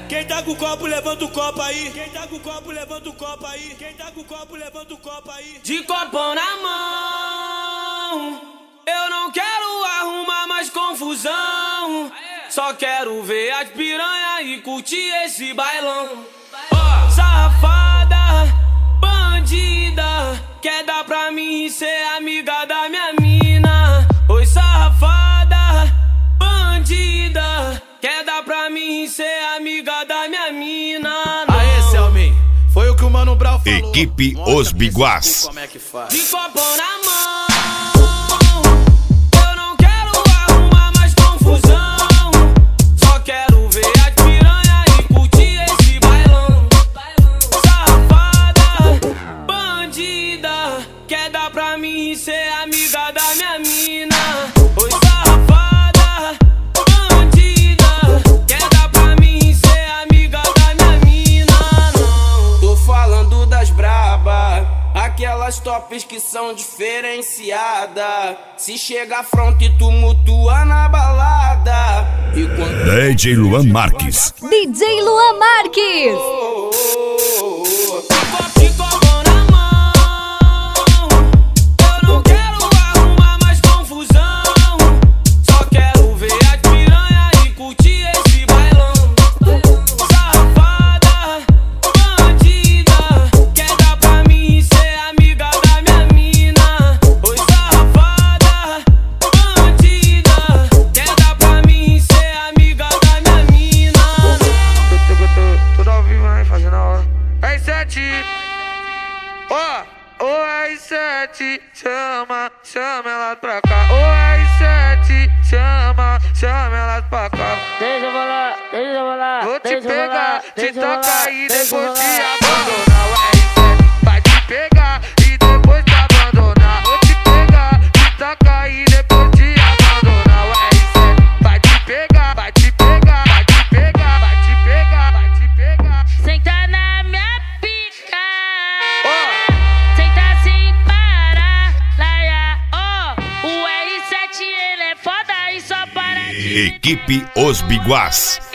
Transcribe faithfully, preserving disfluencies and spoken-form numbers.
Quem tá com o copo, levanta o copo aí. Quem tá com o copo, levanta o copo aí. Quem tá com o copo, levanta o copo aí. De copão na mão, eu não quero arrumar mais confusão. Só quero ver as piranha e curtir esse bailão. Oh, safada, bandida, quer dar pra mim e ser amiga da minha mina. Oi, safada, bandida, quer dar pra mim e ser amiga da minha mina. Não. Aê, Selmin, foi o que o Mano Brown falou. Equipe Os Biguás. Como é que faz? De copão na mão, eu não quero arrumar mais confusão. Só quero ver as piranha e curtir esse bailão. Safada, bandida, quer dar pra mim e ser amiga da minha mina. Oi, safada, bandida, quer dar pra mim e ser amiga da minha mina. Não. Tô falando das braba, aquelas tops que são diferenciadas. Se chega fronte, tu mutua na balada. E quando D J Luan Marques. D J Luan Marques. oh, oh, oh, De copão na mão, eu não quero arrumar mais confusão. Só quero ver as piranha e curtir esse bailão. Safada, bandida, quer dar pra mim e ser amiga da minha mina. Oi, safada, bandida, quer dar pra mim e ser amiga da minha mina. Tudo ao vivo, hein, fazendo a hora. R sete, ó, o R sete, chama, chama ela pra cá. O R sete, chama, chama ela pra cá. Deixa eu falar, deixa eu falar. Vou te deixa eu pegar, falar, te deixa eu tocar falar, e deixa eu depois te falar. abandonar. O R sete vai te pegar e depois te abandonar. Vou te pegar, te tocar e depois te abandonar. O R sete vai te pegar, vai te pegar, vai te pegar, vai te pegar, vai te pegar. Senta na minha pica, Ó. senta sem parar, laia, ó. O R sete ele é foda e só para de Equipe Os Biguás.